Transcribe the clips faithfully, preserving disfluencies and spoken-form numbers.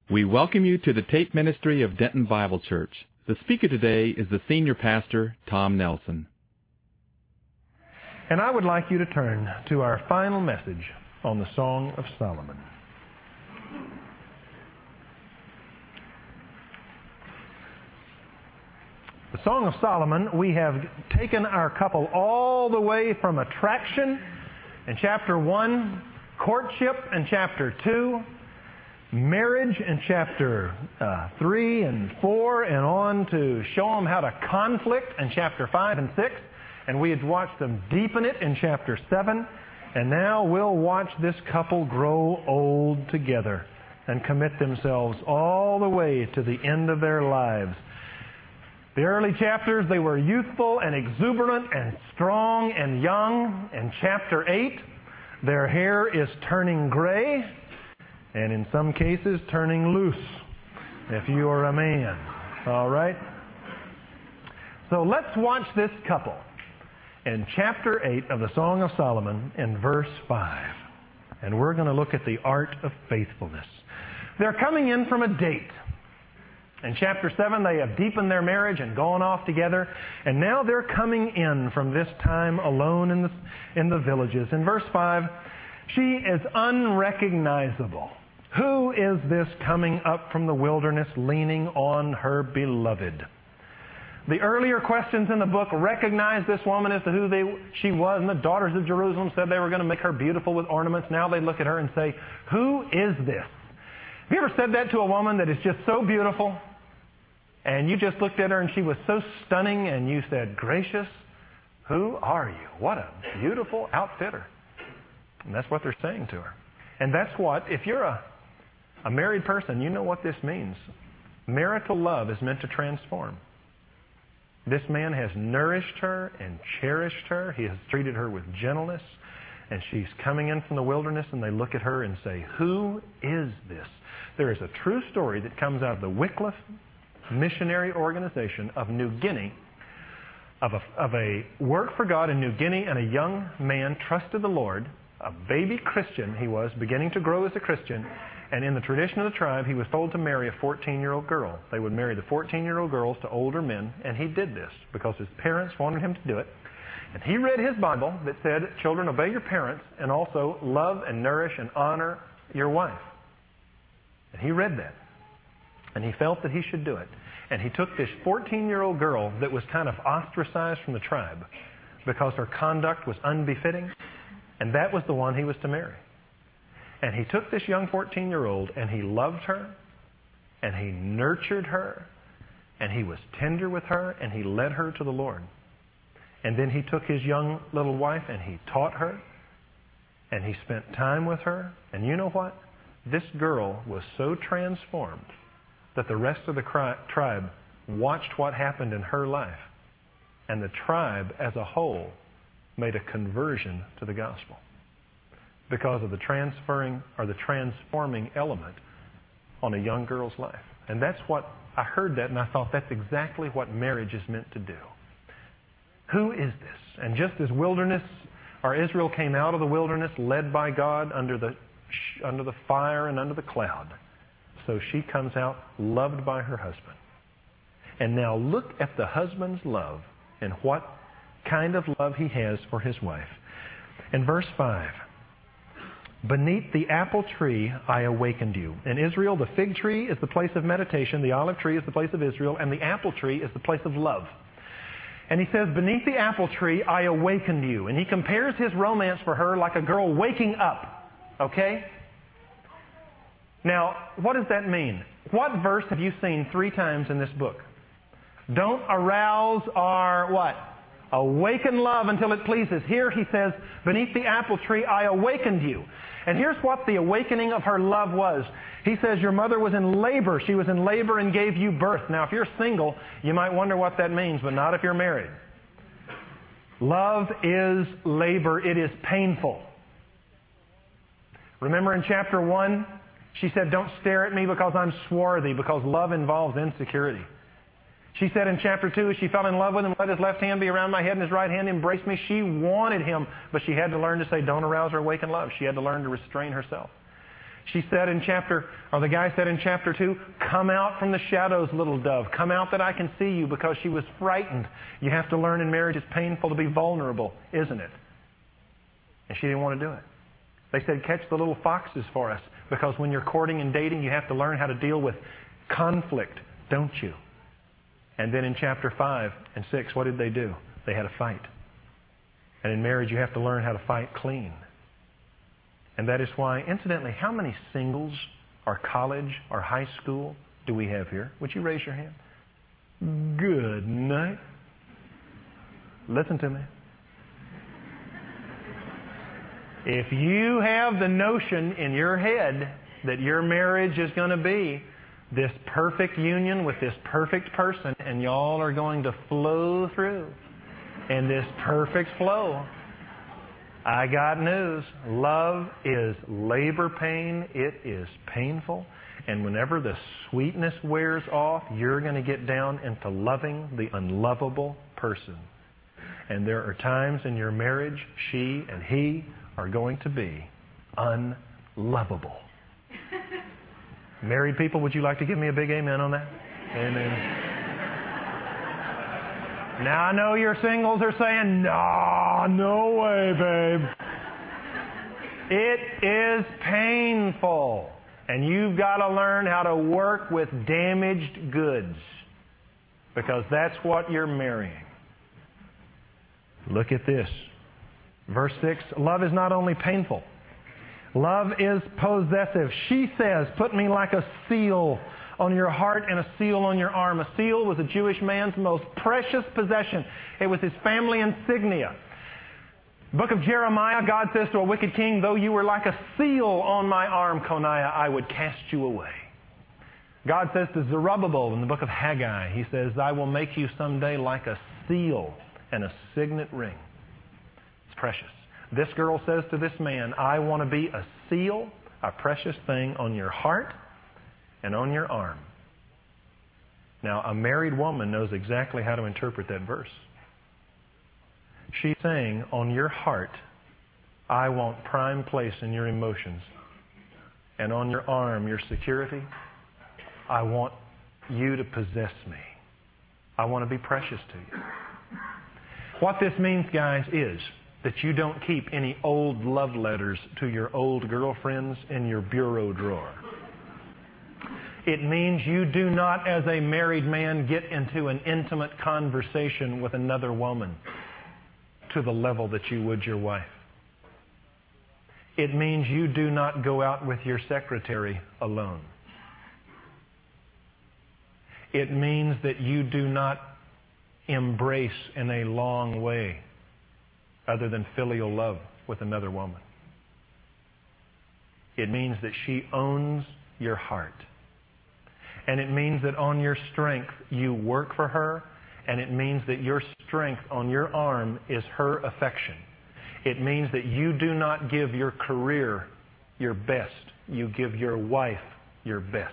We welcome you to the tape ministry of Denton Bible Church. The speaker today is the senior pastor, Tom Nelson. And I would like you to turn to our final message on the Song of Solomon. The Song of Solomon, we have taken our couple all the way from attraction in chapter one, courtship in chapter two, marriage in chapter uh, three and four, and on to show them how to conflict in chapter five and six. And we had watched them deepen it in chapter seven. And now we'll watch this couple grow old together and commit themselves all the way to the end of their lives. The early chapters, they were youthful and exuberant and strong and young. In chapter eight, their hair is turning gray and in some cases turning loose, if you are a man. All right? So let's watch this couple in chapter eight of the Song of Solomon in verse five. And we're going to look at the art of faithfulness. They're coming in from a date. In chapter seven, they have deepened their marriage and gone off together. And now they're coming in from this time alone in the, in the villages. In verse five, she is unrecognizable. Who is this coming up from the wilderness leaning on her beloved? The earlier questions in the book recognized this woman as to who they, she was, and the daughters of Jerusalem said they were going to make her beautiful with ornaments. Now they look at her and say, who is this? Have you ever said that to a woman that is just so beautiful, and you just looked at her and she was so stunning, and you said, gracious, who are you? What a beautiful outfitter. And that's what they're saying to her. And that's what, if you're a, a married person, you know what this means. Marital love is meant to transform. This man has nourished her and cherished her. He has treated her with gentleness. And she's coming in from the wilderness, and they look at her and say, who is this? There is a true story that comes out of the Wycliffe Missionary Organization of New Guinea, of a, of a work for God in New Guinea, and a young man trusted the Lord, a baby Christian he was, beginning to grow as a Christian, and in the tradition of the tribe, he was told to marry a fourteen-year-old girl. They would marry the fourteen-year-old girls to older men, and he did this because his parents wanted him to do it. And he read his Bible that said, children, obey your parents, and also love and nourish and honor your wife. And he read that. And he felt that he should do it. And he took this fourteen-year-old girl that was kind of ostracized from the tribe because her conduct was unbefitting, and that was the one he was to marry. And he took this young fourteen-year-old, and he loved her, and he nurtured her, and he was tender with her, and he led her to the Lord. And then he took his young little wife, and he taught her, and he spent time with her. And you know what? This girl was so transformed that the rest of the cri- tribe watched what happened in her life. And the tribe as a whole made a conversion to the gospel because of the transferring or the transforming element on a young girl's life. And that's what, I heard that and I thought that's exactly what marriage is meant to do. Who is this? And just as wilderness, or Israel came out of the wilderness led by God under the under the fire and under the cloud, so she comes out loved by her husband. And now look at the husband's love and what kind of love he has for his wife. In verse five, beneath the apple tree I awakened you. In Israel, the fig tree is the place of meditation, the olive tree is the place of Israel, and the apple tree is the place of love. And he says, beneath the apple tree I awakened you. And he compares his romance for her like a girl waking up. Okay? Now, what does that mean? What verse have you seen three times in this book? Don't arouse our what? Awaken love until it pleases. Here he says, beneath the apple tree I awakened you. And here's what the awakening of her love was. He says, your mother was in labor. She was in labor and gave you birth. Now, if you're single, you might wonder what that means, but not if you're married. Love is labor. It is painful. Remember in chapter one, she said, don't stare at me because I'm swarthy, because love involves insecurity. She said in chapter two, as she fell in love with him, let his left hand be around my head and his right hand embrace me. She wanted him, but she had to learn to say, don't arouse or awaken love. She had to learn to restrain herself. She said in chapter, or the guy said in chapter two, come out from the shadows, little dove. Come out that I can see you, because she was frightened. You have to learn in marriage it's painful to be vulnerable, isn't it? And she didn't want to do it. They said, catch the little foxes for us, because when you're courting and dating, you have to learn how to deal with conflict, don't you? And then in chapter five and six, what did they do? They had a fight. And in marriage, you have to learn how to fight clean. And that is why, incidentally, how many singles or college or high school do we have here? Would you raise your hand? Good night. Listen to me. If you have the notion in your head that your marriage is going to be this perfect union with this perfect person, and y'all are going to flow through in this perfect flow, I got news. Love is labor pain. It is painful. And whenever the sweetness wears off, you're going to get down into loving the unlovable person. And there are times in your marriage, she and he are going to be unlovable. Married people, would you like to give me a big amen on that? Amen. Now I know your singles are saying, no, no way, babe. It is painful. And you've got to learn how to work with damaged goods, because that's what you're marrying. Look at this. Verse six, love is not only painful. Love is possessive. She says, put me like a seal on your heart and a seal on your arm. A seal was a Jewish man's most precious possession. It was his family insignia. Book of Jeremiah, God says to a wicked king, though you were like a seal on my arm, Coniah, I would cast you away. God says to Zerubbabel in the book of Haggai, He says, I will make you someday like a seal and a signet ring. It's precious. This girl says to this man, I want to be a seal, a precious thing on your heart and on your arm. Now, a married woman knows exactly how to interpret that verse. She's saying, on your heart, I want prime place in your emotions. And on your arm, your security, I want you to possess me. I want to be precious to you. What this means, guys, is that you don't keep any old love letters to your old girlfriends in your bureau drawer. It means you do not, as a married man, get into an intimate conversation with another woman to the level that you would your wife. It means you do not go out with your secretary alone. It means that you do not embrace in a long way other than filial love with another woman. It means that she owns your heart. And it means that on your strength you work for her, and it means that your strength on your arm is her affection. It means that you do not give your career your best. You give your wife your best.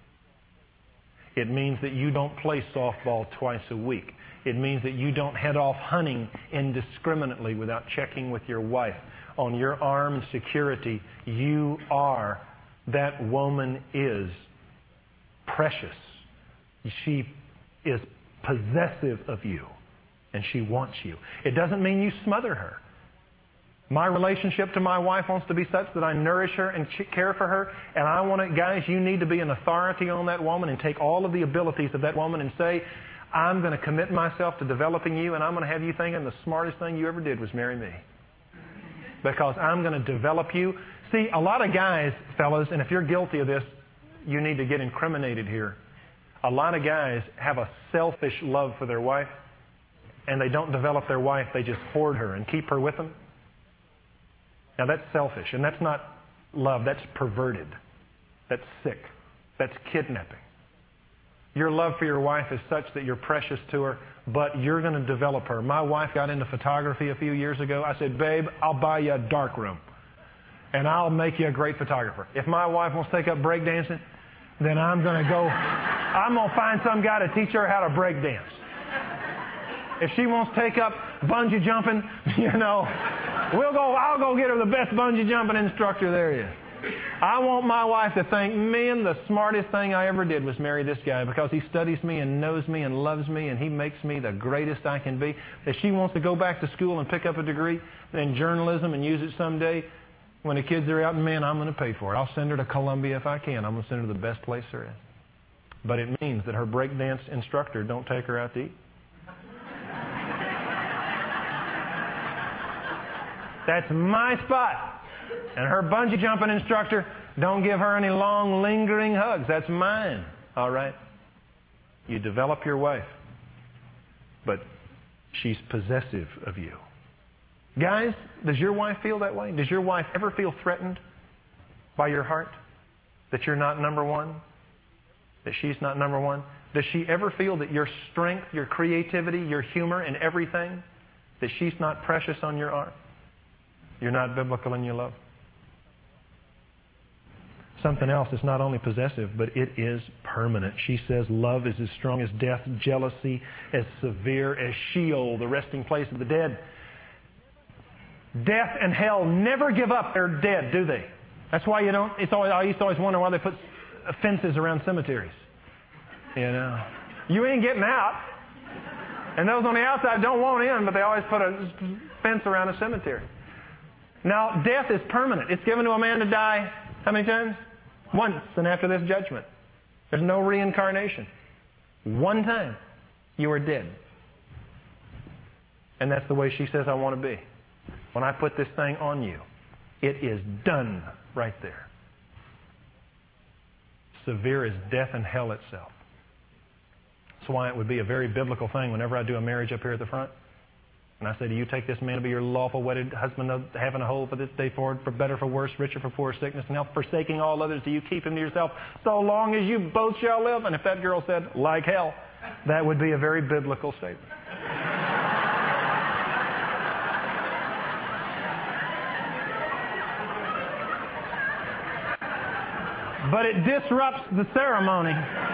It means that you don't play softball twice a week. It means that you don't head off hunting indiscriminately without checking with your wife. On your arm and security, you are, that woman is precious. She is possessive of you, and she wants you. It doesn't mean you smother her. My relationship to my wife wants to be such that I nourish her and care for her, and I want it, guys, you need to be an authority on that woman and take all of the abilities of that woman and say, I'm going to commit myself to developing you, and I'm going to have you thinking the smartest thing you ever did was marry me. Because I'm going to develop you. See, a lot of guys, fellas, and if you're guilty of this, you need to get incriminated here. A lot of guys have a selfish love for their wife, and they don't develop their wife. They just hoard her and keep her with them. Now, that's selfish, and that's not love. That's perverted. That's sick. That's kidnapping. Your love for your wife is such that you're precious to her, but you're going to develop her. My wife got into photography a few years ago. I said, babe, I'll buy you a dark room, and I'll make you a great photographer. If my wife wants to take up breakdancing, then I'm going to go, I'm going to find some guy to teach her how to break dance. If she wants to take up bungee jumping, you know, we'll go, I'll go get her the best bungee jumping instructor there is. I want my wife to think, man, the smartest thing I ever did was marry this guy because he studies me and knows me and loves me and he makes me the greatest I can be. If she wants to go back to school and pick up a degree in journalism and use it someday when the kids are out, man, I'm going to pay for it. I'll send her to Columbia if I can. I'm going to send her to the best place there is. But it means that her breakdance instructor don't take her out to eat. That's my spot. And her bungee jumping instructor, don't give her any long, lingering hugs. That's mine. All right? You develop your wife. But she's possessive of you. Guys, does your wife feel that way? Does your wife ever feel threatened by your heart? That you're not number one? That she's not number one? Does she ever feel that your strength, your creativity, your humor and everything, that she's not precious on your arm? You're not biblical in your love? Something else is not only possessive, but it is permanent. She says love is as strong as death, jealousy as severe as Sheol, the resting place of the dead. Death and hell never give up their dead, do they? That's why you don't, it's always, I used to always wonder why they put fences around cemeteries. You know, you ain't getting out. And those on the outside don't want in, but they always put a fence around a cemetery. Now, death is permanent. It's given to a man to die how many times? Once, and after this judgment. There's no reincarnation. One time, you are dead. And that's the way she says I want to be. When I put this thing on you, it is done right there. Severe as death and hell itself. That's why it would be a very biblical thing whenever I do a marriage up here at the front. And I say, do you take this man to be your lawful wedded husband of heaven and hold for this day forward, for better, for worse, richer, for poor, sickness and health, forsaking all others, do you keep him to yourself so long as you both shall live? And if that girl said, like hell, that would be a very biblical statement. But it disrupts the ceremony.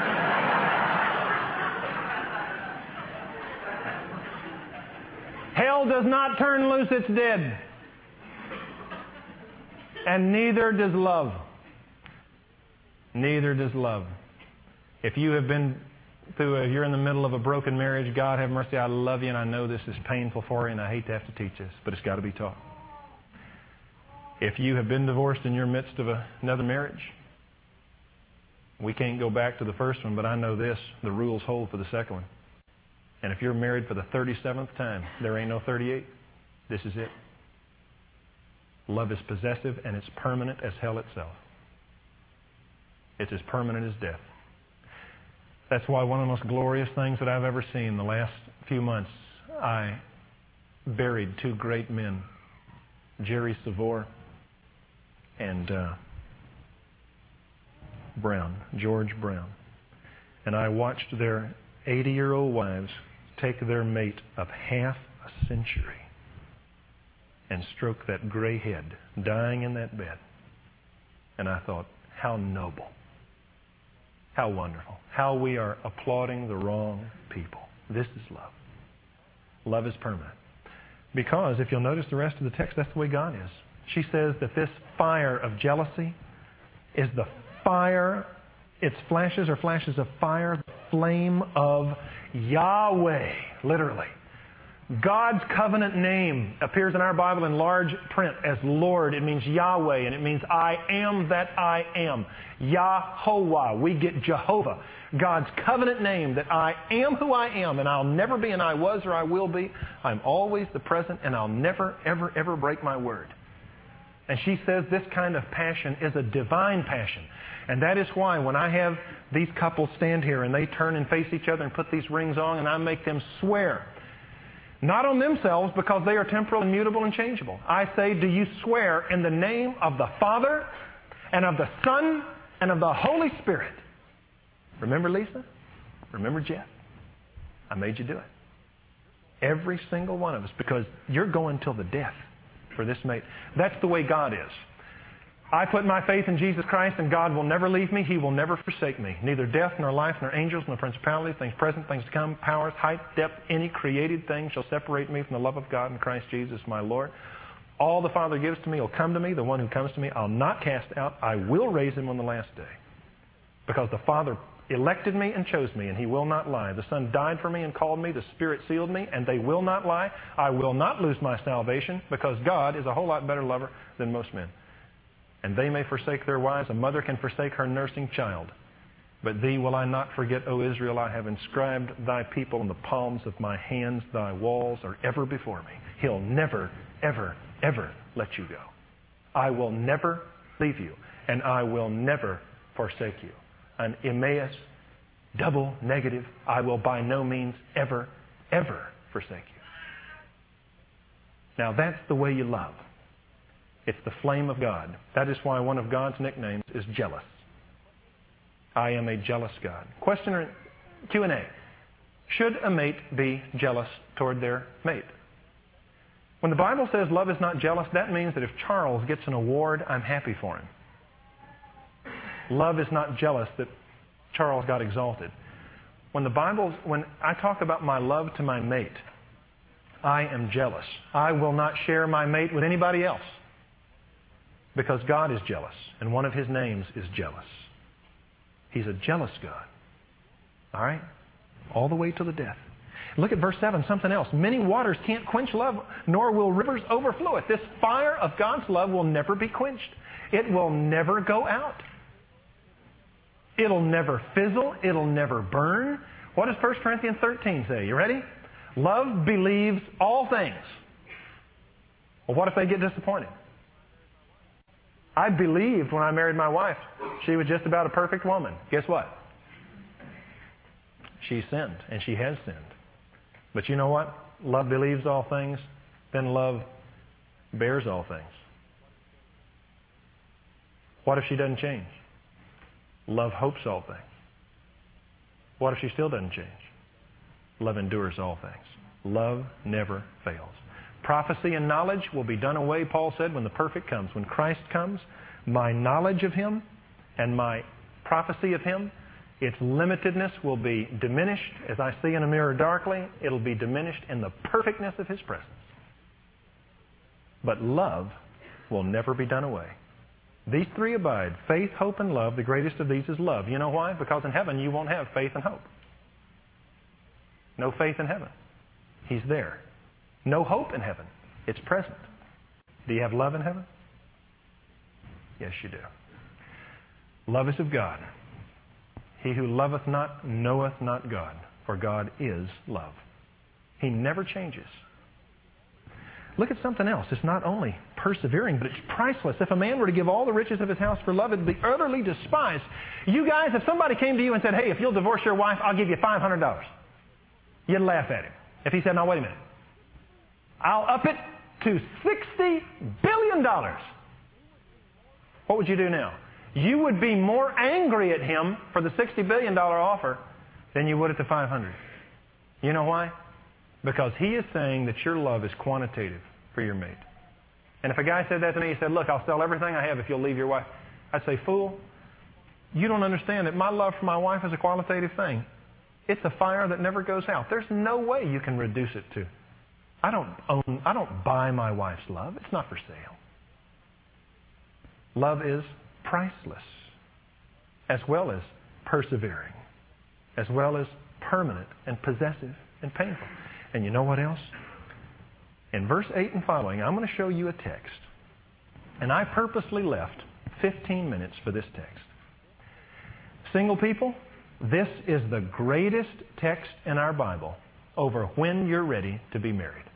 Hell does not turn loose its dead. And neither does love. Neither does love. If you have been through a, you're in the middle of a broken marriage, God have mercy, I love you and I know this is painful for you and I hate to have to teach this, but it's got to be taught. If you have been divorced in your midst of a, another marriage, we can't go back to the first one, but I know this, the rules hold for the second one. And if you're married for the thirty-seventh time, there ain't no thirty-eight. This is it. Love is possessive and it's permanent as hell itself. It's as permanent as death. That's why one of the most glorious things that I've ever seen the last few months, I buried two great men, Jerry Savor and uh, Brown, George Brown. And I watched their eighty-year-old wives take their mate of half a century and stroke that gray head, dying in that bed. And I thought, how noble. How wonderful. How we are applauding the wrong people. This is love. Love is permanent. Because if you'll notice the rest of the text, that's the way God is. She says that this fire of jealousy is the fire, its flashes are flashes of fire, the flame of Yahweh, literally. God's covenant name appears in our Bible in large print as Lord. It means Yahweh, and it means I am that I am. Yahovah. We get Jehovah. God's covenant name that I am who I am, and I'll never be an I was or I will be. I'm always the present, and I'll never, ever, ever break my word. And she says this kind of passion is a divine passion. And that is why when I have these couples stand here and they turn and face each other and put these rings on and I make them swear, not on themselves because they are temporal and mutable and changeable. I say, do you swear in the name of the Father and of the Son and of the Holy Spirit? Remember Lisa? Remember Jeff? I made you do it. Every single one of us, because you're going till the death for this mate. That's the way God is. I put my faith in Jesus Christ, and God will never leave me. He will never forsake me. Neither death, nor life, nor angels, nor principalities, things present, things to come, powers, height, depth, any created thing shall separate me from the love of God in Christ Jesus my Lord. All the Father gives to me will come to me. The one who comes to me, I'll not cast out. I will raise him on the last day. Because the Father elected me and chose me, and he will not lie. The Son died for me and called me. The Spirit sealed me, and they will not lie. I will not lose my salvation, because God is a whole lot better lover than most men. And they may forsake their wives. A mother can forsake her nursing child. But thee will I not forget, O Israel. I have inscribed thy people in the palms of my hands. Thy walls are ever before me. He'll never, ever, ever let you go. I will never leave you, and I will never forsake you. An Emmaus, double negative, I will by no means ever, ever forsake you. Now that's the way you love. It's the flame of God. That is why one of God's nicknames is jealous. I am a jealous God. Question Q and A. Should a mate be jealous toward their mate? When the Bible says love is not jealous, that means that if Charles gets an award, I'm happy for him. Love is not jealous that Charles got exalted. When the Bible, when I talk about my love to my mate, I am jealous. I will not share my mate with anybody else, because God is jealous, and one of his names is jealous. He's a jealous God. All right? All the way to the death. Look at verse seven, something else. Many waters can't quench love, nor will rivers overflow it. This fire of God's love will never be quenched. It will never go out. It'll never fizzle. It'll never burn. What does First Corinthians thirteen say? You ready? Love believes all things. Well, what if they get disappointed? I believed when I married my wife she was just about a perfect woman. Guess what? She sinned, and she has sinned. But you know what? Love believes all things, then love bears all things. What if she doesn't change? Love hopes all things. What if she still doesn't change? Love endures all things. Love never fails. Prophecy and knowledge will be done away, Paul said, when the perfect comes. When Christ comes, my knowledge of him and my prophecy of him, its limitedness will be diminished. As I see in a mirror darkly, it'll be diminished in the perfectness of his presence. But love will never be done away. These three abide: faith, hope, and love. The greatest of these is love. You know why? Because in heaven you won't have faith and hope. No faith in heaven. He's there. No hope in heaven. It's present. Do you have love in heaven? Yes, you do. Love is of God. He who loveth not knoweth not God, for God is love. He never changes. Look at something else. It's not only persevering, but it's priceless. If a man were to give all the riches of his house for love, it would be utterly despised. You guys, if somebody came to you and said, hey, if you'll divorce your wife, I'll give you five hundred dollars. You'd laugh at him. If he said, now wait a minute, I'll up it to sixty billion dollars. What would you do now? You would be more angry at him for the sixty billion dollars offer than you would at the five hundred dollars. You know why? Because he is saying that your love is quantitative for your mate. And if a guy said that to me, he said, look, I'll sell everything I have if you'll leave your wife. I'd say, fool, you don't understand that my love for my wife is a qualitative thing. It's a fire that never goes out. There's no way you can reduce it to, I don't own, I don't buy my wife's love. It's not for sale. Love is priceless, as well as persevering, as well as permanent and possessive and painful. And you know what else? In verse eight and following, I'm going to show you a text. And I purposely left fifteen minutes for this text. Single people, this is the greatest text in our Bible over when you're ready to be married.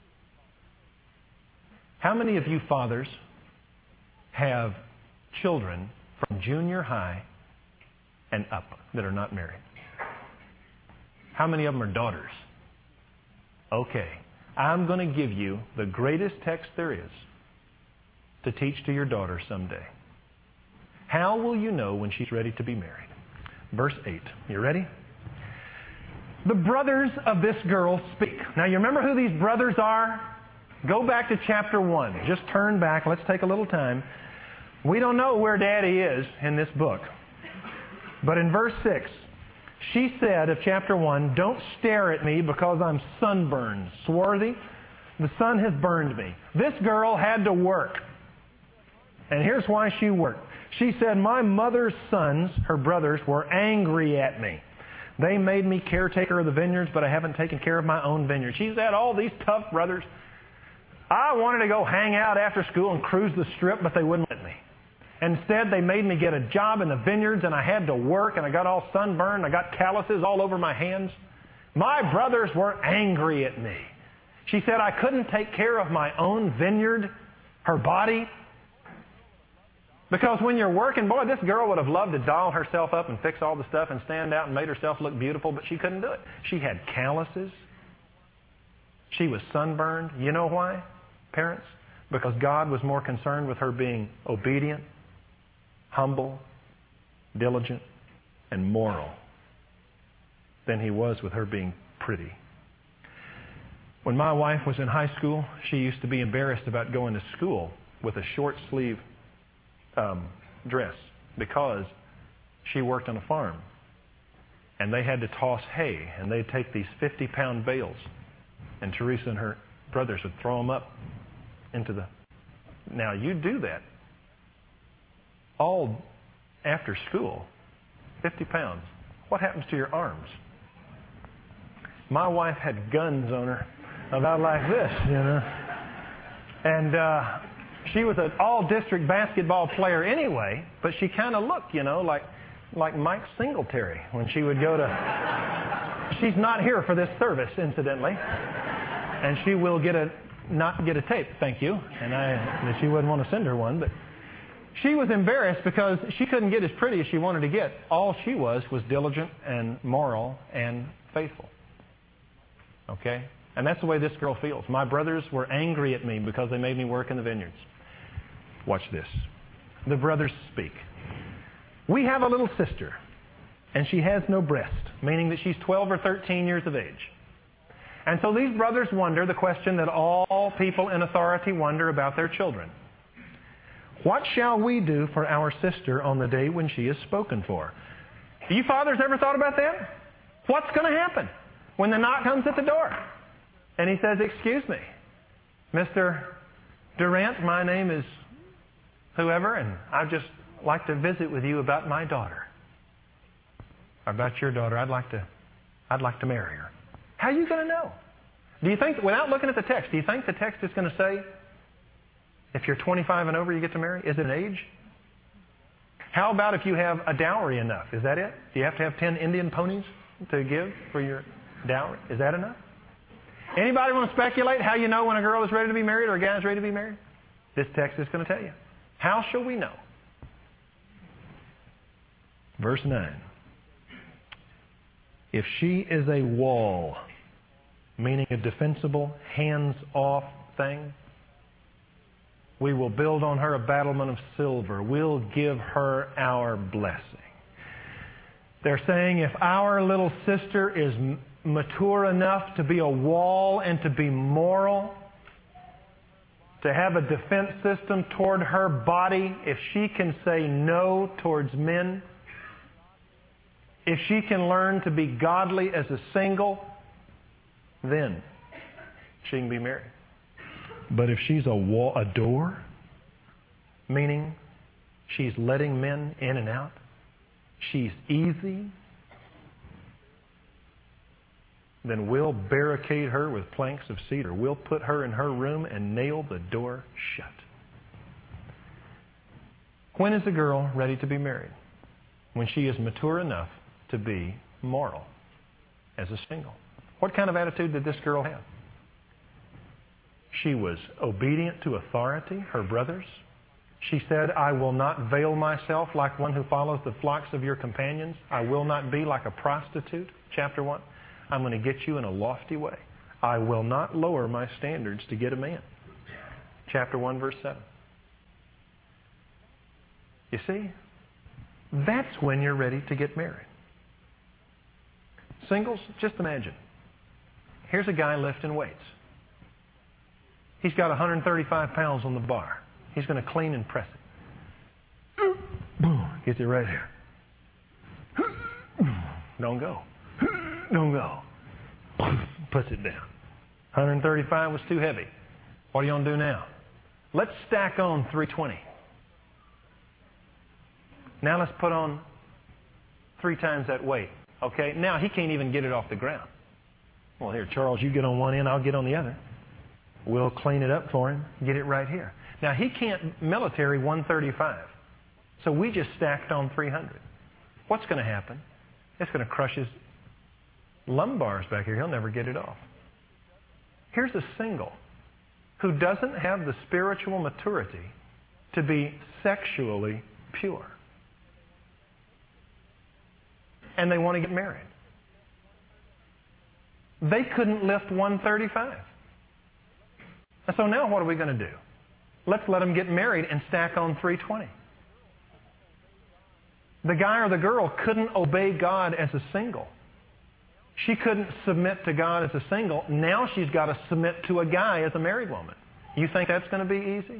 How many of you fathers have children from junior high and up that are not married? How many of them are daughters? Okay, I'm going to give you the greatest text there is to teach to your daughter someday. How will you know when she's ready to be married? Verse eight. You ready? The brothers of this girl speak. Now you remember who these brothers are? Go back to chapter one. Just turn back. Let's take a little time. We don't know where Daddy is in this book. But in verse six, she said of chapter one, don't stare at me because I'm sunburned, swarthy. The sun has burned me. This girl had to work. And here's why she worked. She said, my mother's sons, her brothers, were angry at me. They made me caretaker of the vineyards, but I haven't taken care of my own vineyard. She's had all these tough brothers. I wanted to go hang out after school and cruise the strip, but they wouldn't let me. Instead, they made me get a job in the vineyards, and I had to work, and I got all sunburned. I got calluses all over my hands. My brothers were angry at me. She said I couldn't take care of my own vineyard, her body. Because when you're working, boy, this girl would have loved to doll herself up and fix all the stuff and stand out and made herself look beautiful, but she couldn't do it. She had calluses. She was sunburned. You know why, parents? Because God was more concerned with her being obedient, humble, diligent, and moral than He was with her being pretty. When my wife was in high school, she used to be embarrassed about going to school with a short sleeve um, dress because she worked on a farm. And they had to toss hay, and they'd take these fifty-pound bales, and Teresa and her brothers would throw them up into the... Now, you do that all after school, fifty pounds. What happens to your arms? My wife had guns on her about like this, you know. And uh, she was an all-district basketball player anyway, but she kind of looked, you know, like like Mike Singletary when she would go to... She's not here for this service, incidentally. And she will get a not get a tape, thank you. And I, she wouldn't want to send her one, but she was embarrassed because she couldn't get as pretty as she wanted to get. All she was was diligent and moral and faithful. Okay? And that's the way this girl feels. My brothers were angry at me because they made me work in the vineyards. Watch this. The brothers speak. We have a little sister, and she has no breast, meaning that she's twelve or thirteen years of age. And so these brothers wonder the question that all people in authority wonder about their children. What shall we do for our sister on the day when she is spoken for? You fathers ever thought about that? What's going to happen when the knock comes at the door? And he says, excuse me, Mister Durant, my name is whoever, and I'd just like to visit with you about my daughter. Or about your daughter. I'd like to, I'd like to marry her. How are you going to know? Do you think, without looking at the text, do you think the text is going to say, if you're twenty-five and over, you get to marry? Is it an age? How about if you have a dowry enough? Is that it? Do you have to have ten Indian ponies to give for your dowry? Is that enough? Anybody want to speculate how you know when a girl is ready to be married or a guy is ready to be married? This text is going to tell you. How shall we know? Verse nine. If she is a wall, meaning a defensible, hands-off thing, we will build on her a battlement of silver. We'll give her our blessing. They're saying if our little sister is mature enough to be a wall and to be moral, to have a defense system toward her body, if she can say no towards men, if she can learn to be godly as a single, then she can be married. But if she's a wall, a door, meaning she's letting men in and out, she's easy, then we'll barricade her with planks of cedar. We'll put her in her room and nail the door shut. When is a girl ready to be married? When she is mature enough to be moral as a single. What kind of attitude did this girl have? She was obedient to authority, her brothers. She said, I will not veil myself like one who follows the flocks of your companions. I will not be like a prostitute. Chapter one. I'm going to get you in a lofty way. I will not lower my standards to get a man. Chapter one, verse seven. You see, that's when you're ready to get married. Singles, just imagine. Here's a guy lifting weights. He's got one hundred thirty-five pounds on the bar. He's going to clean and press it. Boom, gets it right here. Don't go. Don't go. Puts it down. one thirty-five was too heavy. What are you going to do now? Let's stack on three twenty. Now let's put on three times that weight. Okay, now he can't even get it off the ground. Well, here, Charles, you get on one end, I'll get on the other. We'll clean it up for him, get it right here. Now, he can't military one thirty-five. So we just stacked on three hundred. What's going to happen? It's going to crush his lumbars back here. He'll never get it off. Here's a single who doesn't have the spiritual maturity to be sexually pure. And they want to get married. They couldn't lift one thirty-five. And so now what are we going to do? Let's let them get married and stack on three twenty. The guy or the girl couldn't obey God as a single. She couldn't submit to God as a single. Now she's got to submit to a guy as a married woman. You think that's going to be easy?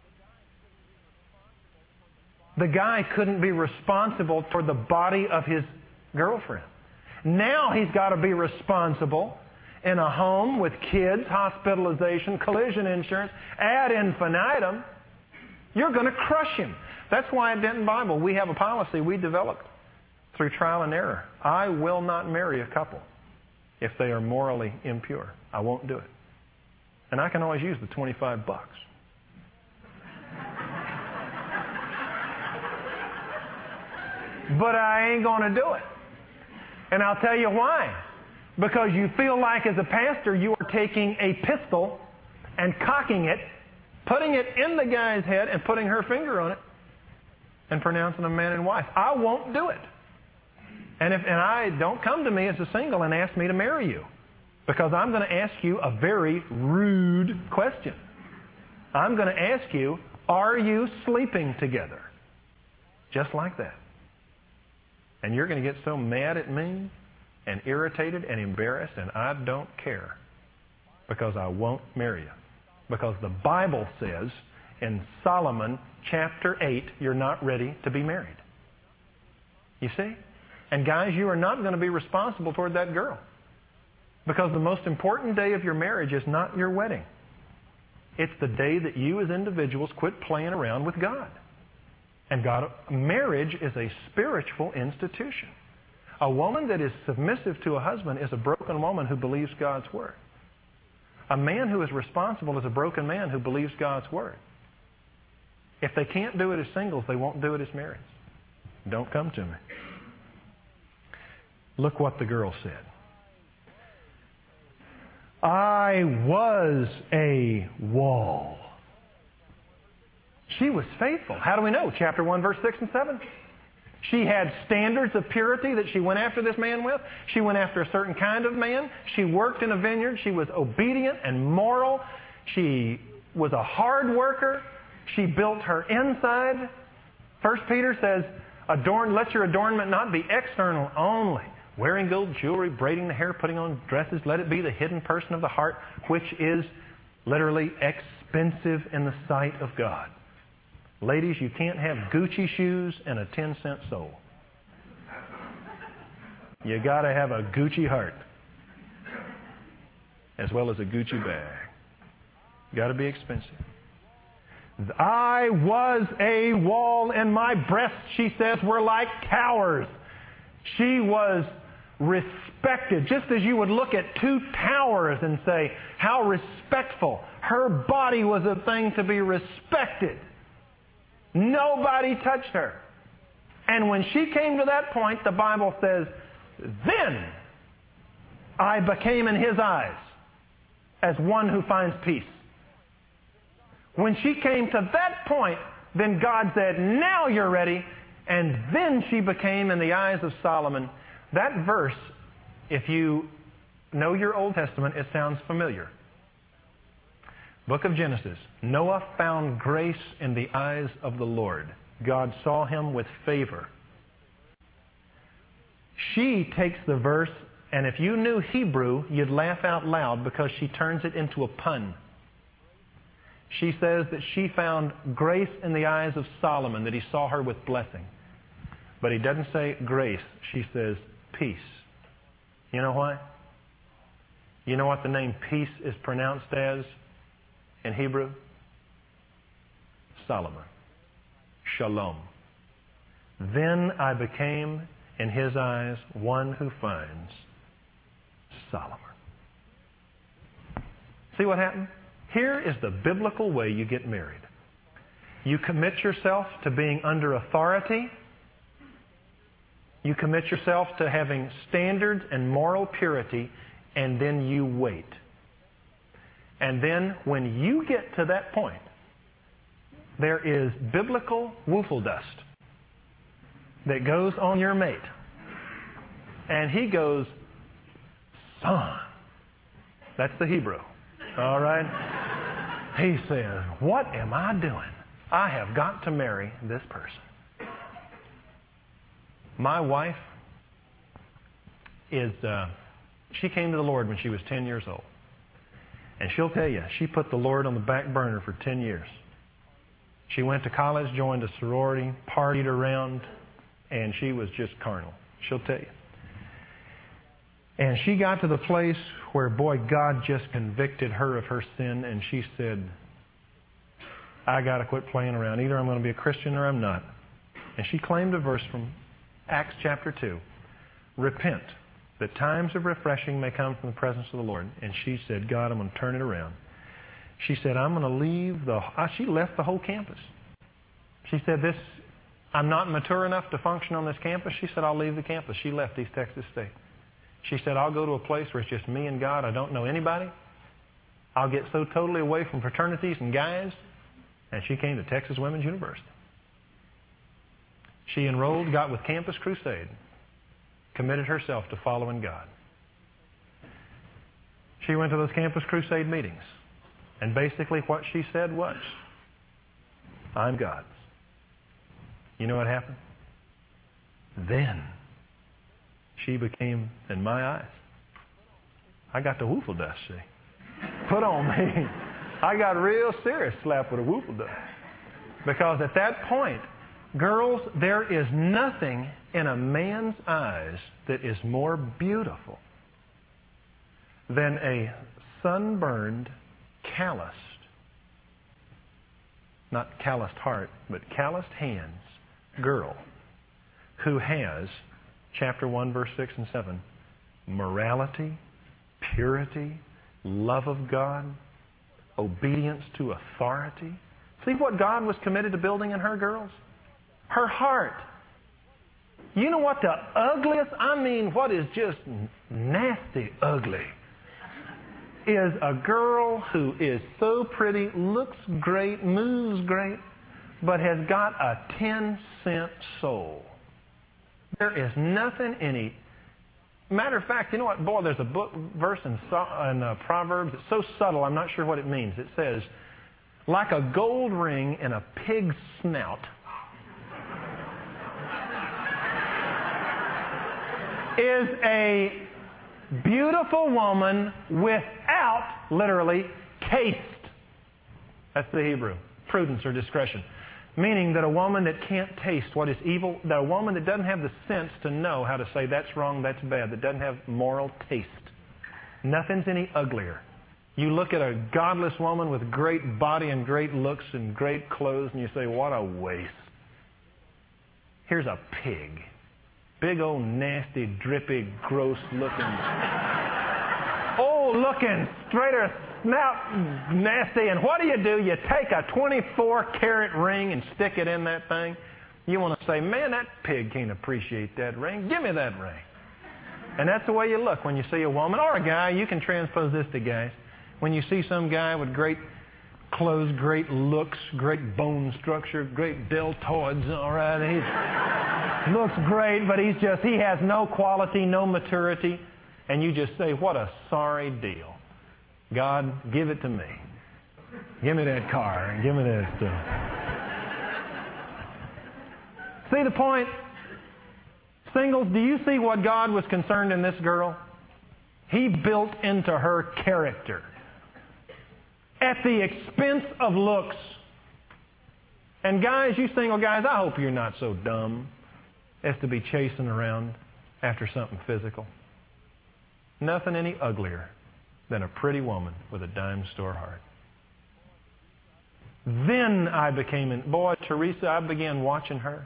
The guy couldn't be responsible for the body of his girlfriend. Now he's got to be responsible in a home with kids, hospitalization, collision insurance, ad infinitum. You're going to crush him. That's why at Denton Bible we have a policy we developed through trial and error. I will not marry a couple if they are morally impure. I won't do it. And I can always use the twenty-five bucks. But I ain't going to do it. And I'll tell you why. Because you feel like as a pastor you are taking a pistol and cocking it, putting it in the guy's head and putting her finger on it and pronouncing them man and wife. I won't do it. And if and I don't come to me as a single and ask me to marry you, because I'm going to ask you a very rude question. I'm going to ask you, are you sleeping together? Just like that. And you're going to get so mad at me and irritated and embarrassed, and I don't care, because I won't marry you. Because the Bible says in Solomon chapter eight, you're not ready to be married. You see? And guys, you are not going to be responsible toward that girl. Because the most important day of your marriage is not your wedding. It's the day that you as individuals quit playing around with God. And God, marriage is a spiritual institution. A woman that is submissive to a husband is a broken woman who believes God's Word. A man who is responsible is a broken man who believes God's Word. If they can't do it as singles, they won't do it as marrieds. Don't come to me. Look what the girl said. I was a wall. She was faithful. How do we know? Chapter one, verse six and seven. She had standards of purity that she went after this man with. She went after a certain kind of man. She worked in a vineyard. She was obedient and moral. She was a hard worker. She built her inside. First Peter says, "Adorn, let your adornment not be external only, wearing gold jewelry, braiding the hair, putting on dresses. Let it be the hidden person of the heart, which is literally expensive in the sight of God." Ladies, you can't have Gucci shoes and a ten cent sole. You got to have a Gucci heart as well as a Gucci bag. Got to be expensive. I was a wall, and my breasts, she says, were like towers. She was respected, just as you would look at two towers and say, how respectful. Her body was a thing to be respected. Nobody touched her. And when she came to that point, the Bible says, then I became in His eyes as one who finds peace. When she came to that point, then God said, now you're ready. And then she became in the eyes of Solomon. That verse, if you know your Old Testament, it sounds familiar. Book of Genesis. Noah found grace in the eyes of the Lord. God saw him with favor. She takes the verse, and if you knew Hebrew, you'd laugh out loud because she turns it into a pun. She says that she found grace in the eyes of Solomon, that he saw her with blessing. But he doesn't say grace. She says peace. You know why? You know what the name peace is pronounced as in Hebrew? Solomon. Shalom. Then I became, in his eyes, one who finds Solomon. See what happened? Here is the biblical way you get married. You commit yourself to being under authority. You commit yourself to having standards and moral purity, and then you wait. And then when you get to that point, there is biblical woofle dust that goes on your mate. And he goes, son. That's the Hebrew. All right? He says, what am I doing? I have got to marry this person. My wife is, uh, she came to the Lord when she was ten years old. And she'll tell you, she put the Lord on the back burner for ten years. She went to college, joined a sorority, partied around, and she was just carnal. She'll tell you. And she got to the place where, boy, God just convicted her of her sin, and she said, I got to quit playing around. Either I'm going to be a Christian or I'm not. And she claimed a verse from Acts chapter two. Repent, that times of refreshing may come from the presence of the Lord. And she said, God, I'm going to turn it around. She said, I'm going to leave the... Uh, she left the whole campus. She said, "This, I'm not mature enough to function on this campus." She said, I'll leave the campus. She left East Texas State. She said, I'll go to a place where it's just me and God. I don't know anybody. I'll get so totally away from fraternities and guys. And she came to Texas Women's University. She enrolled, got with Campus Crusade, committed herself to following God. She went to those Campus Crusade meetings. And basically what she said was, I'm God's. You know what happened? Then she became, in my eyes, I got the woofle dust, see. Put on me. I got real serious slapped with a woofle dust. Because at that point, girls, there is nothing in a man's eyes that is more beautiful than a sunburned, calloused, not calloused heart, but calloused hands girl who has, chapter one, verse six and seven, morality, purity, love of God, obedience to authority. See what God was committed to building in her, girls? Her heart. You know what the ugliest, I mean what is just nasty ugly, is a girl who is so pretty, looks great, moves great, but has got a ten cent soul. There is nothing any... Matter of fact, you know what? Boy, there's a book verse in, in uh, Proverbs. It's so subtle, I'm not sure what it means. It says, like a gold ring in a pig's snout is a beautiful woman without, literally, taste. That's the Hebrew. Prudence or discretion. Meaning that a woman that can't taste what is evil, that a woman that doesn't have the sense to know how to say that's wrong, that's bad, that doesn't have moral taste. Nothing's any uglier. You look at a godless woman with great body and great looks and great clothes and you say, what a waste. Here's a pig. Big old nasty, drippy, gross looking, old looking, straighter snout, nasty. And what do you do? You take a twenty-four carat ring and stick it in that thing. You want to say, man, that pig can't appreciate that ring. Give me that ring. And that's the way you look when you see a woman or a guy. You can transpose this to guys. When you see some guy with great clothes, great looks, great bone structure, great deltoids, all right, he looks great, but he's just, he has no quality, no maturity, and you just say, what a sorry deal. God, give it to me. Give me that car and give me that stuff. See the point? Singles, do you see what God was concerned in this girl? He built into her character at the expense of looks. And guys, you single guys, I hope you're not so dumb as to be chasing around after something physical. Nothing any uglier than a pretty woman with a dime store heart. Then I became, in, boy, Teresa, I began watching her.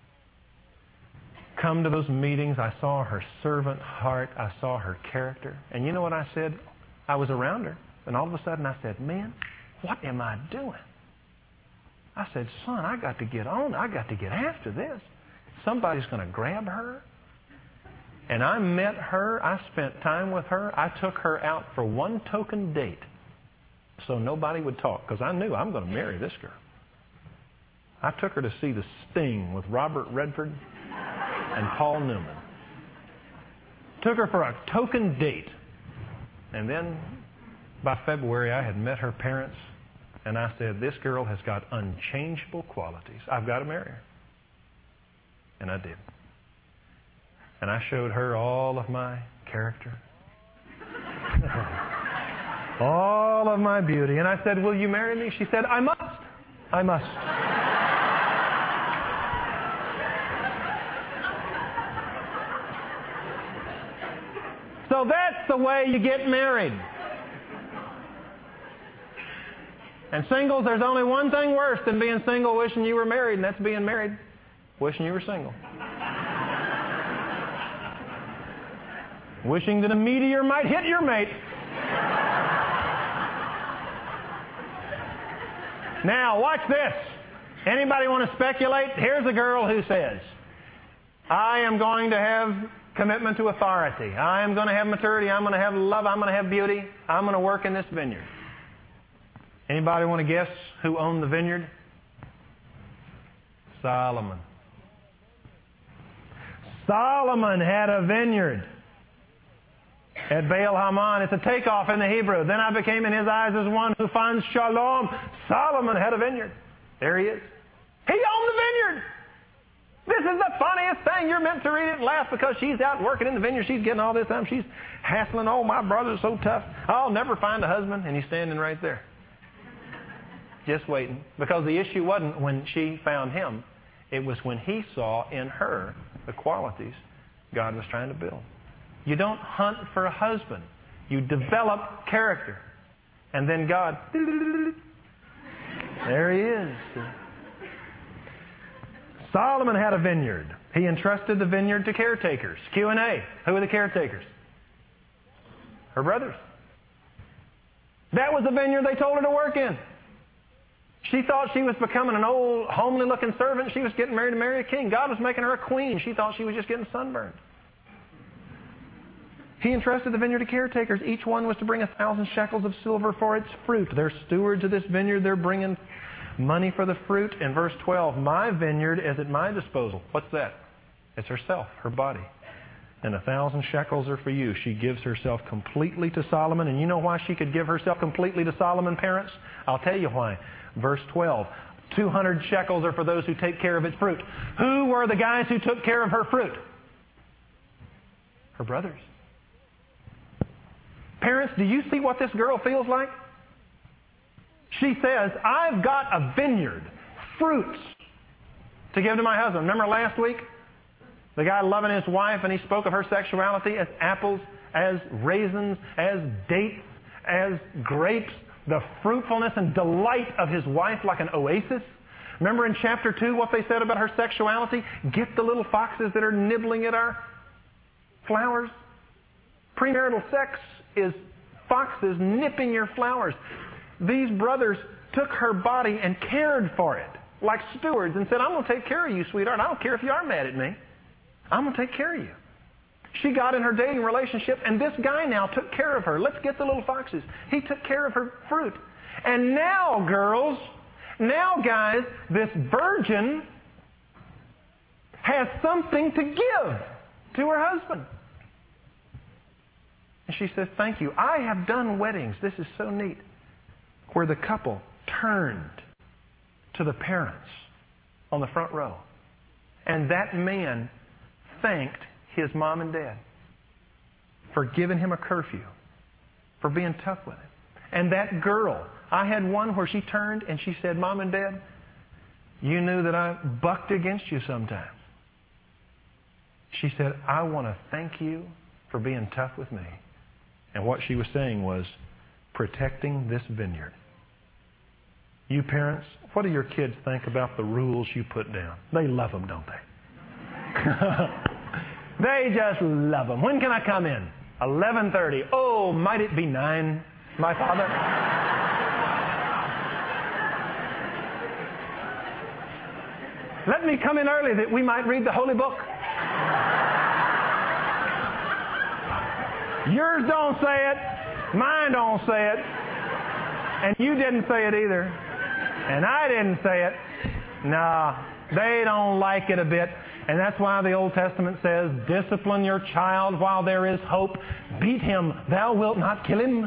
Come to those meetings, I saw her servant heart, I saw her character. And you know what I said? I was around her, and all of a sudden I said, man, what am I doing? I said, son, I got to get on, I got to get after this. Somebody's going to grab her. And I met her, I spent time with her, I took her out for one token date so nobody would talk, because I knew I'm going to marry this girl. I took her to see The Sting with Robert Redford and Paul Newman. Took her for a token date. And then by February I had met her parents, and I said, this girl has got unchangeable qualities. I've got to marry her. And I did. And I showed her all of my character. all of my beauty. And I said, will you marry me? She said, I must. I must. So that's the way you get married. And singles, there's only one thing worse than being single wishing you were married, and that's being married wishing you were single. Wishing that a meteor might hit your mate. Now, watch this. Anybody want to speculate? Here's a girl who says, I am going to have commitment to authority. I am going to have maturity. I'm going to have love. I'm going to have beauty. I'm going to work in this vineyard. Anybody want to guess who owned the vineyard? Solomon. Solomon had a vineyard at Baal Hamon. It's a takeoff in the Hebrew. Then I became in his eyes as one who finds shalom. Solomon had a vineyard. There he is. He owned the vineyard. This is the funniest thing. You're meant to read it and laugh because she's out working in the vineyard. She's getting all this time. She's hassling. Oh, my brother's so tough. I'll never find a husband. And he's standing right there. Just waiting. Because the issue wasn't when she found him. It was when he saw in her the qualities God was trying to build. You don't hunt for a husband. You develop character. And then God, there he is. Solomon had a vineyard. He entrusted the vineyard to caretakers. Q and A. Who are the caretakers? Her brothers. That was the vineyard they told her to work in. She thought she was becoming an old, homely-looking servant. She was getting married to marry a king. God was making her a queen. She thought she was just getting sunburned. He entrusted the vineyard to caretakers. Each one was to bring a thousand shekels of silver for its fruit. They're stewards of this vineyard. They're bringing money for the fruit. In verse twelve, my vineyard is at my disposal. What's that? It's herself, her body. And a thousand shekels are for you. She gives herself completely to Solomon. And you know why she could give herself completely to Solomon, parents? I'll tell you why. Verse twelve, two hundred shekels are for those who take care of its fruit. Who were the guys who took care of her fruit? Her brothers. Parents, do you see what this girl feels like? She says, I've got a vineyard, fruits, to give to my husband. Remember last week? The guy loving his wife, and he spoke of her sexuality as apples, as raisins, as dates, as grapes, the fruitfulness and delight of his wife like an oasis. Remember in chapter two what they said about her sexuality? Get the little foxes that are nibbling at our flowers. Premarital sex is foxes nipping your flowers. These brothers took her body and cared for it like stewards and said, I'm going to take care of you, sweetheart. I don't care if you are mad at me. I'm going to take care of you. She got in her dating relationship, and this guy now took care of her. Let's get the little foxes. He took care of her fruit. And now, girls, now, guys, this virgin has something to give to her husband. And she says, thank you. I have done weddings. This is so neat. Where the couple turned to the parents on the front row. And that man thanked his mom and dad for giving him a curfew, for being tough with him. And that girl, I had one where she turned and she said, Mom and Dad, you knew that I bucked against you sometimes. She said, I want to thank you for being tough with me. And what she was saying was, protecting this vineyard. You parents, what do your kids think about the rules you put down? They love them, don't they? They just love them. When can I come in? eleven thirty. Oh, might it be nine, my father? Let me come in early that we might read the holy book. Yours don't say it. Mine don't say it. And you didn't say it either. And I didn't say it. Nah, they don't like it a bit. And that's why the Old Testament says, discipline your child while there is hope. Beat him, thou wilt not kill him.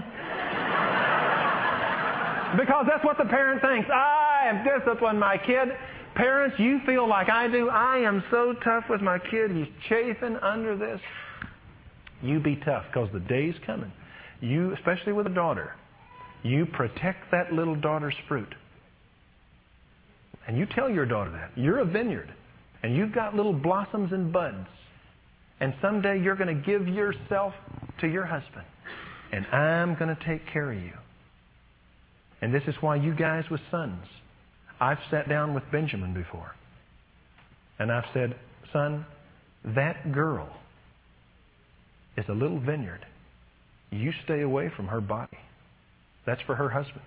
Because that's what the parent thinks. I have disciplined my kid. Parents, you feel like I do. I am so tough with my kid. He's chafing under this. You be tough, because the day's coming. You, especially with a daughter, you protect that little daughter's fruit. And you tell your daughter that. You're a vineyard. And you've got little blossoms and buds. And someday you're going to give yourself to your husband. And I'm going to take care of you. And this is why you guys with sons, I've sat down with Benjamin before. And I've said, son, that girl is a little vineyard. You stay away from her body. That's for her husband.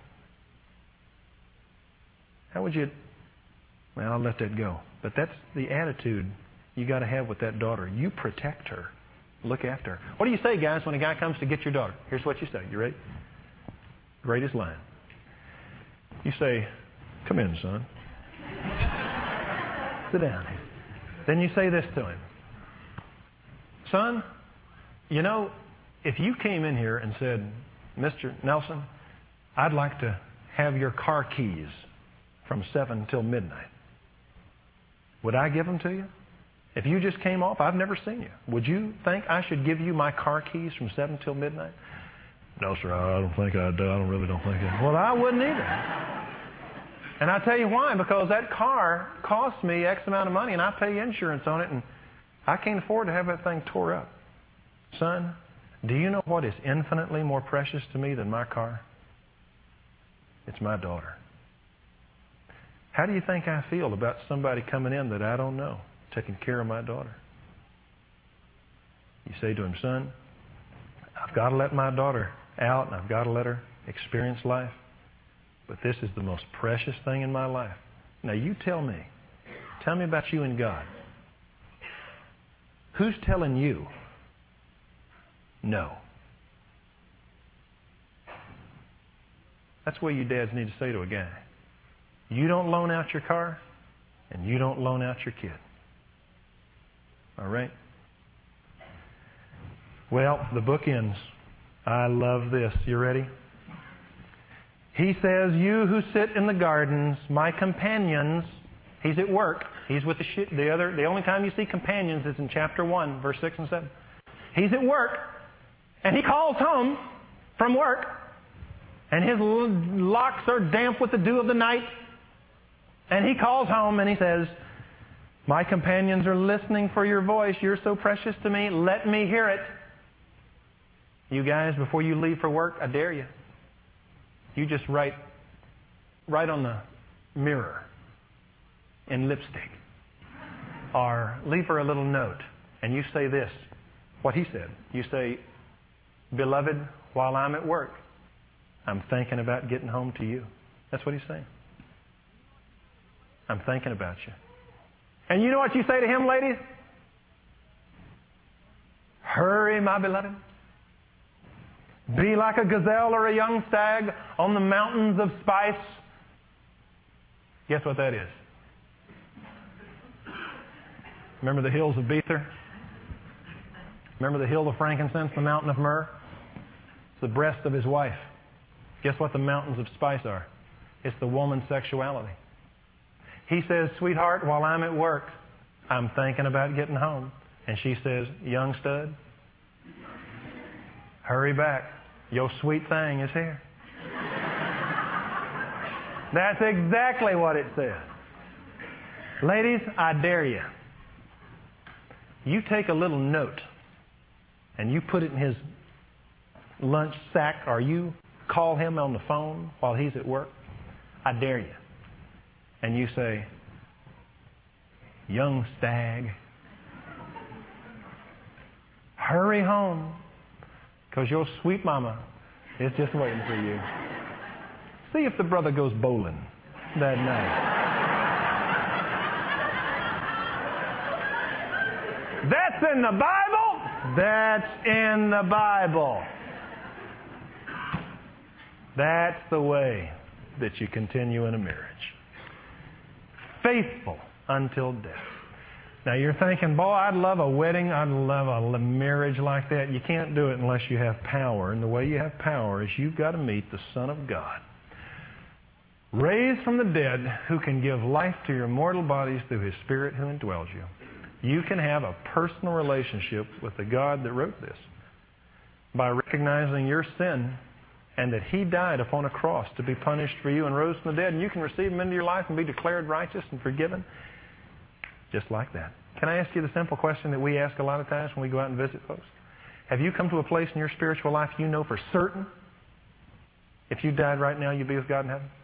How would you... Well, I'll let that go. But that's the attitude you got to have with that daughter. You protect her. Look after her. What do you say, guys, when a guy comes to get your daughter? Here's what you say. You ready? Greatest line. You say, come in, son. Sit down. Then you say this to him. Son, you know, if you came in here and said, Mister Nelson, I'd like to have your car keys from seven until midnight. Would I give them to you? If you just came off, I've never seen you. Would you think I should give you my car keys from seven till midnight? No, sir, I don't think I do. I don't really don't think I Well, I wouldn't either. And I tell you why. Because that car costs me X amount of money, and I pay insurance on it, and I can't afford to have that thing tore up. Son, do you know what is infinitely more precious to me than my car? It's my daughter. How do you think I feel about somebody coming in that I don't know, taking care of my daughter? You say to him, son, I've got to let my daughter out and I've got to let her experience life. But this is the most precious thing in my life. Now you tell me. Tell me about you and God. Who's telling you no? That's what you dads need to say to a guy. You don't loan out your car, and you don't loan out your kid. All right? Well, the book ends. I love this. You ready? He says, you who sit in the gardens, my companions. He's at work. He's with the sh- the other. The only time you see companions is in chapter one, verse six and seven. He's at work, and he calls home from work, and his locks are damp with the dew of the night. And he calls home and he says, my companions are listening for your voice. You're so precious to me. Let me hear it. You guys, before you leave for work, I dare you. You just write, write on the mirror in lipstick. Or leave her a little note. And you say this, what he said. You say, beloved, while I'm at work, I'm thinking about getting home to you. That's what he's saying. I'm thinking about you. And you know what you say to him, ladies? Hurry, my beloved. Be like a gazelle or a young stag on the mountains of spice. Guess what that is? Remember the hills of Bether? Remember the hill of frankincense, the mountain of myrrh? It's the breast of his wife. Guess what the mountains of spice are? It's the woman's sexuality. He says, sweetheart, while I'm at work, I'm thinking about getting home. And she says, young stud, hurry back. Your sweet thing is here. That's exactly what it says. Ladies, I dare you. You take a little note and you put it in his lunch sack or you call him on the phone while he's at work, I dare you. And you say, young stag, hurry home, because your sweet mama is just waiting for you. See if the brother goes bowling that night. That's in the Bible. That's in the Bible. That's the way that you continue in a marriage. Faithful until death. Now you're thinking, boy, I'd love a wedding, I'd love a marriage like that. You can't do it unless you have power. And the way you have power is you've got to meet the Son of God, raised from the dead, who can give life to your mortal bodies through His Spirit who indwells you. You can have a personal relationship with the God that wrote this by recognizing your sin and that He died upon a cross to be punished for you and rose from the dead. And you can receive Him into your life and be declared righteous and forgiven just like that. Can I ask you the simple question that we ask a lot of times when we go out and visit folks? Have you come to a place in your spiritual life you know for certain if you died right now you'd be with God in heaven?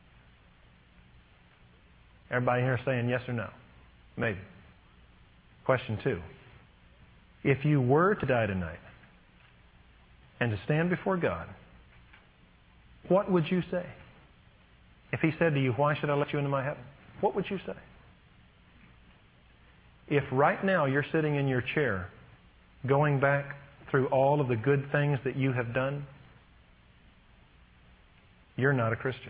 Everybody here saying yes or no? Maybe. Question two. If you were to die tonight and to stand before God, what would you say? If He said to you, why should I let you into my heaven? What would you say? If right now you're sitting in your chair going back through all of the good things that you have done, you're not a Christian.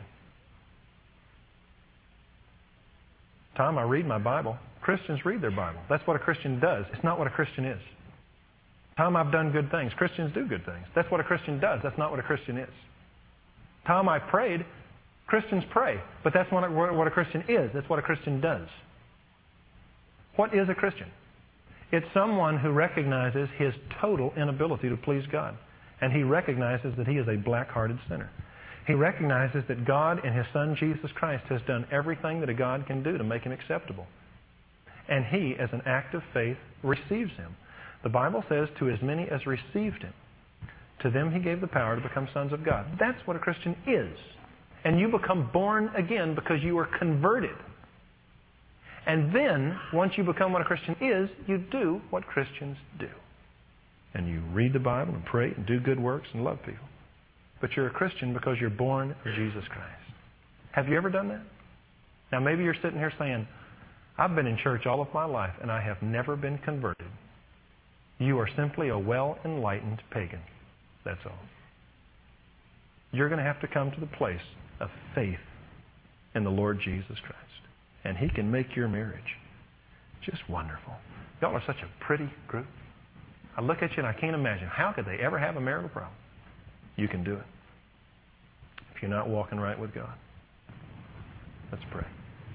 Tom, I read my Bible. Christians read their Bible. That's what a Christian does. It's not what a Christian is. Tom, I've done good things. Christians do good things. That's what a Christian does. That's not what a Christian is. Tom, I prayed. Christians pray. But that's what a Christian is. That's what a Christian does. What is a Christian? It's someone who recognizes his total inability to please God. And he recognizes that he is a black-hearted sinner. He recognizes that God in His Son Jesus Christ has done everything that a God can do to make Him acceptable. And he, as an act of faith, receives Him. The Bible says, to as many as received Him, to them He gave the power to become sons of God. That's what a Christian is. And you become born again because you are converted. And then, once you become what a Christian is, you do what Christians do. And you read the Bible and pray and do good works and love people. But you're a Christian because you're born of Jesus Christ. Have you ever done that? Now maybe you're sitting here saying, I've been in church all of my life and I have never been converted. You are simply a well-enlightened pagan. That's all. You're going to have to come to the place of faith in the Lord Jesus Christ. And He can make your marriage just wonderful. Y'all are such a pretty group. I look at you and I can't imagine, how could they ever have a marital problem? You can do it if you're not walking right with God. Let's pray.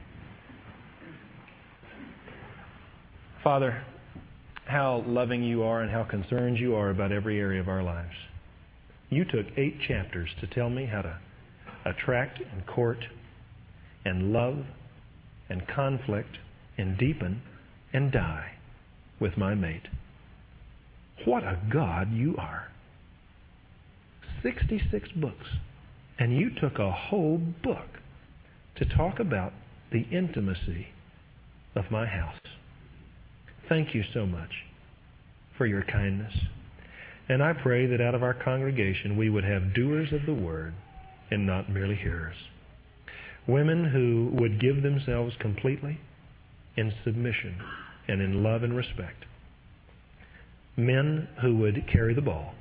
Father, how loving You are and how concerned You are about every area of our lives. You took eight chapters to tell me how to attract and court and love and conflict and deepen and die with my mate. What a God You are. sixty-six books. And You took a whole book to talk about the intimacy of my house. Thank You so much for Your kindness. And I pray that out of our congregation we would have doers of the Word and not merely hearers. Women who would give themselves completely in submission and in love and respect. Men who would carry the ball.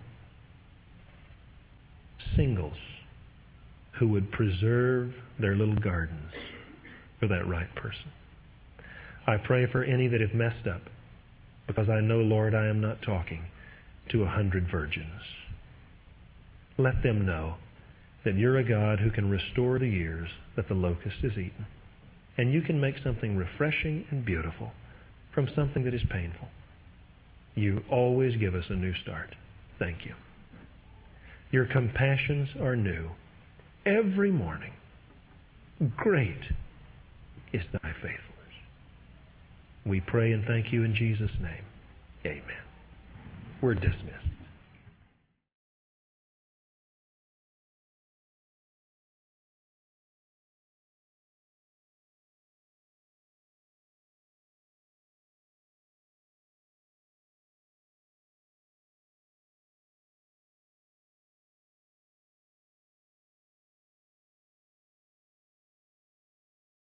Singles who would preserve their little gardens for that right person. I pray for any that have messed up, because I know, Lord, I am not talking to a hundred virgins. Let them know that You're a God who can restore the years that the locust has eaten. And You can make something refreshing and beautiful from something that is painful. You always give us a new start. Thank You. Your compassions are new every morning. Great is Thy faithfulness. We pray and thank You in Jesus' name. Amen. We're dismissed.